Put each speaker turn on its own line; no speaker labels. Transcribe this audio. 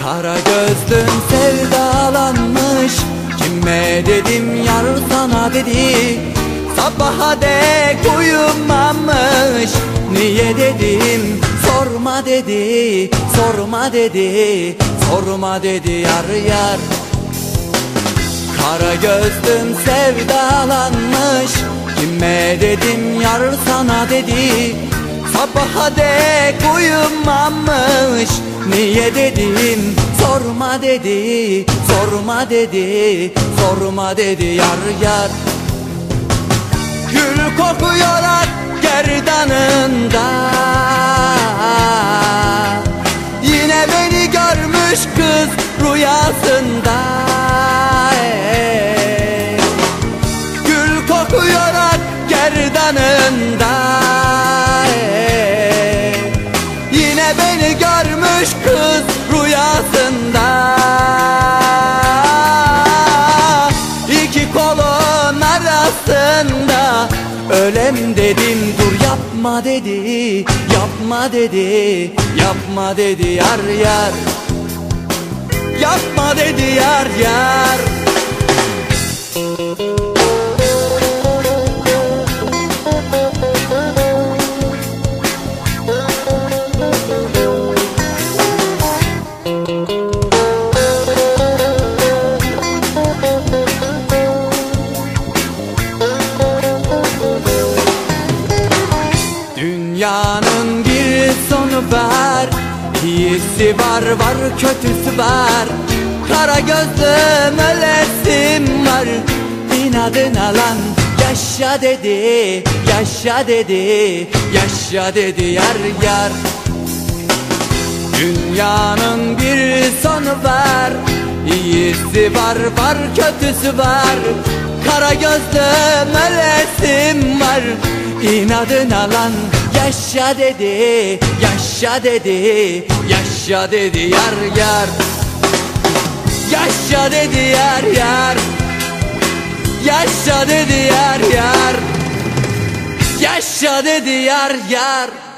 Kara gözlüm sevdalanmış, kime dedim yar sana dedi. Sabaha dek uyumamış, niye dedim sorma dedi. Sorma dedi, sorma dedi yar yar. Kara gözlüm sevdalanmış, kime dedim yar sana dedi. Sabaha dek uyumamış, niye dedim sorma dedi. Sorma dedi, sorma dedi yar yar. Gül kokuyor ak gerdanında, yine beni görmüş kız rüyasında. Gül kokuyor ak gerdanında, yine beni görmüş kız rüyasında. İki kolun arasında ölem dedim, dur yapma dedi. Yapma dedi, yapma dedi yar yar. Yapma dedi yar yar. Dünyanın bir sonu var, iyisi var var kötüsü var. Kara gözlüm ölesim var, inadına lan yaşa dedi. Yaşa dedi, yaşa dedi yar yar. Dünyanın bir sonu var, iyisi var var kötüsü var. Kara gözlüm ölesim var, inadına lan yaşa dedi. Yaşa dedi, yaşa dedi yar yar. Yaşa dedi yar yar. Yaşa dedi yar yar. Yaşa dedi yar yar.